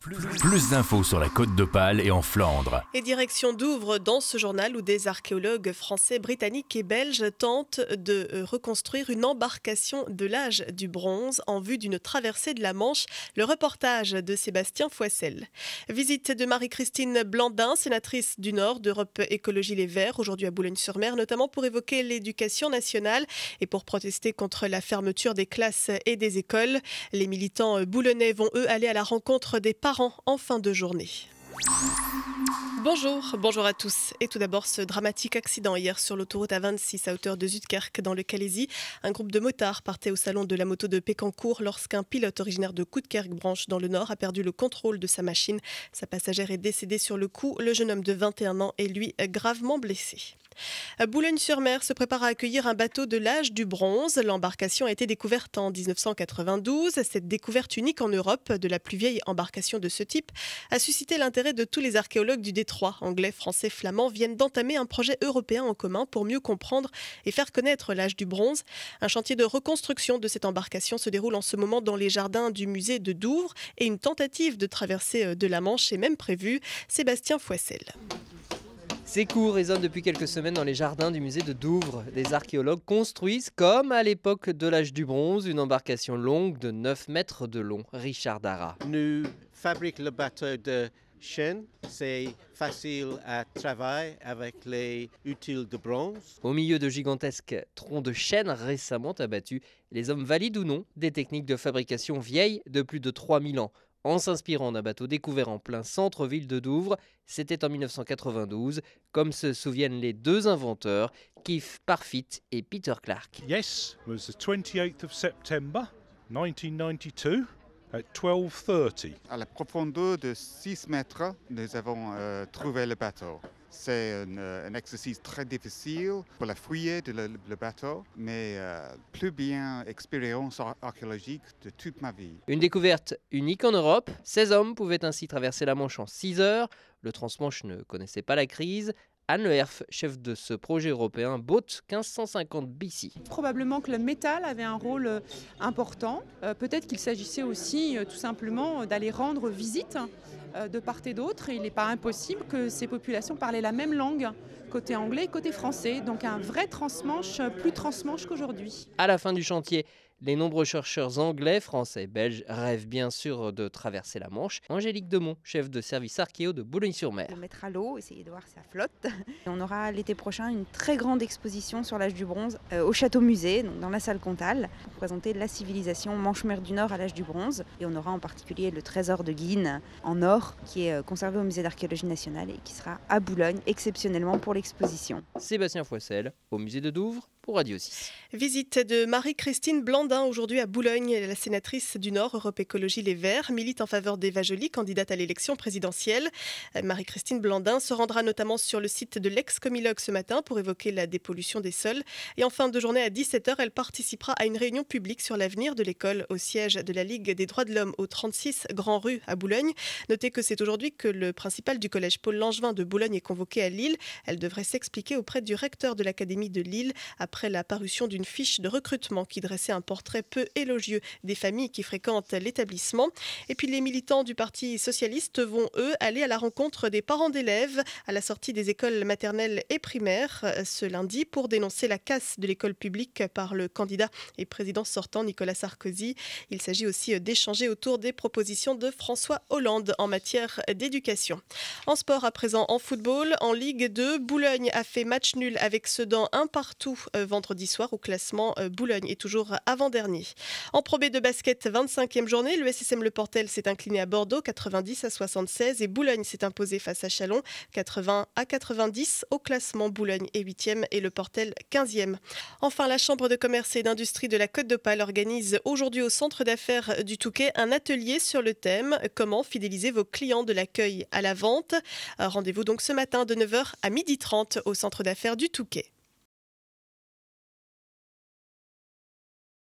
Plus d'infos sur la Côte d'Opale et en Flandre. Et direction Douvres dans ce journal où des archéologues français, britanniques et belges tentent de reconstruire une embarcation de l'âge du bronze en vue d'une traversée de la Manche. Le reportage de Sébastien Foissel. Visite de Marie-Christine Blandin, sénatrice du Nord d'Europe Écologie Les Verts, aujourd'hui à Boulogne-sur-Mer, notamment pour évoquer l'éducation nationale et pour protester contre la fermeture des classes et des écoles. Les militants boulonnais vont eux aller à la rencontre des parents en fin de journée. Bonjour à tous. Et tout d'abord, ce dramatique accident hier sur l'autoroute A26 à hauteur de Zuidkerk dans le Calaisis. Un groupe de motards partait au salon de la moto de Pécancourt lorsqu'un pilote originaire de Coudekerque-Branche dans le Nord a perdu le contrôle de sa machine. Sa passagère est décédée sur le coup. Le jeune homme de 21 ans est lui gravement blessé. Boulogne-sur-Mer se prépare à accueillir un bateau de l'âge du bronze. L'embarcation a été découverte en 1992. Cette découverte unique en Europe de la plus vieille embarcation de ce type a suscité l'intérêt de tous les archéologues du détroit. Anglais, français, flamands viennent d'entamer un projet européen en commun pour mieux comprendre et faire connaître l'âge du bronze. Un chantier de reconstruction de cette embarcation se déroule en ce moment dans les jardins du musée de Douvres et une tentative de traversée de la Manche est même prévue. Sébastien Foissel. Ces cours résonnent depuis quelques semaines dans les jardins du musée de Douvres. Des archéologues construisent, comme à l'époque de l'âge du bronze, une embarcation longue de 9 mètres de long. Richard Dara. Nous fabriquons le bateau de chêne. C'est facile à travailler avec les outils de bronze. Au milieu de gigantesques troncs de chêne récemment abattus, les hommes valident ou non des techniques de fabrication vieilles de plus de 3000 ans. En s'inspirant d'un bateau découvert en plein centre-ville de Douvres, c'était en 1992, comme se souviennent les deux inventeurs, Keith Parfitt et Peter Clark. Yes, it was the 28th of September 1992 at 12:30. À la profondeur de 6 mètres, nous avons trouvé le bateau. C'est un exercice très difficile pour la fouiller le bateau, mais plus bien expérience archéologique de toute ma vie. Une découverte unique en Europe. 16 hommes pouvaient ainsi traverser la Manche en 6 heures. Le transmanche ne connaissait pas la crise. Anne Leherf, chef de ce projet européen Boat 1550 BC. Probablement que le métal avait un rôle important. Peut-être qu'il s'agissait aussi tout simplement d'aller rendre visite de part et d'autre. Il n'est pas impossible que ces populations parlaient la même langue, côté anglais et côté français. Donc un vrai transmanche, plus transmanche qu'aujourd'hui. À la fin du chantier, les nombreux chercheurs anglais, français et belges rêvent bien sûr de traverser la Manche. Angélique Demont, chef de service archéo de Boulogne-sur-Mer. On mettre à l'eau, essayer de voir si ça flotte. On aura l'été prochain une très grande exposition sur l'âge du bronze au Château Musée, donc dans la salle Comtal, pour présenter la civilisation Manche-Mer du Nord à l'âge du bronze. Et on aura en particulier le trésor de Guînes en or qui est conservé au musée d'archéologie nationale et qui sera à Boulogne exceptionnellement pour l'exposition. Sébastien Foissel, au musée de Douvres pour Radio 6. Visite de Marie-Christine Blandin aujourd'hui à Boulogne. La sénatrice du Nord, Europe Écologie Les Verts, milite en faveur d'Eva Joly, candidate à l'élection présidentielle. Marie-Christine Blandin se rendra notamment sur le site de l'ex-Comilogue ce matin pour évoquer la dépollution des sols. Et en fin de journée à 17h, elle participera à une réunion publique sur l'avenir de l'école au siège de la Ligue des droits de l'homme au 36 Grand Rue à Boulogne. Notez que c'est aujourd'hui que le principal du collège Paul Langevin de Boulogne est convoqué à Lille. Elle devrait s'expliquer auprès du recteur de l'Académie de Lille après la parution d'une fiche de recrutement qui dressait un portrait peu élogieux des familles qui fréquentent l'établissement. Et puis les militants du Parti socialiste vont, eux, aller à la rencontre des parents d'élèves à la sortie des écoles maternelles et primaires ce lundi pour dénoncer la casse de l'école publique par le candidat et président sortant Nicolas Sarkozy. Il s'agit aussi d'échanger autour des propositions de François Hollande en matière d'éducation. En sport à présent, en football, en Ligue 2, Boulogne a fait match nul avec Sedan 1-1 vendredi soir au classement. Boulogne est toujours avant-dernier. En Pro B de basket, 25e journée, le SSM Le Portel s'est incliné à Bordeaux 90-76 et Boulogne s'est imposé face à Châlons 80-90. Au classement, Boulogne est 8e et Le Portel 15e. Enfin, la Chambre de commerce et d'industrie de la Côte d'Opale organise aujourd'hui au centre d'affaires du Touquet un atelier sur le thème « Comment fidéliser vos clients de l'accueil à la vente ». Rendez-vous donc ce matin de 9h à 12h30 au centre d'affaires du Touquet.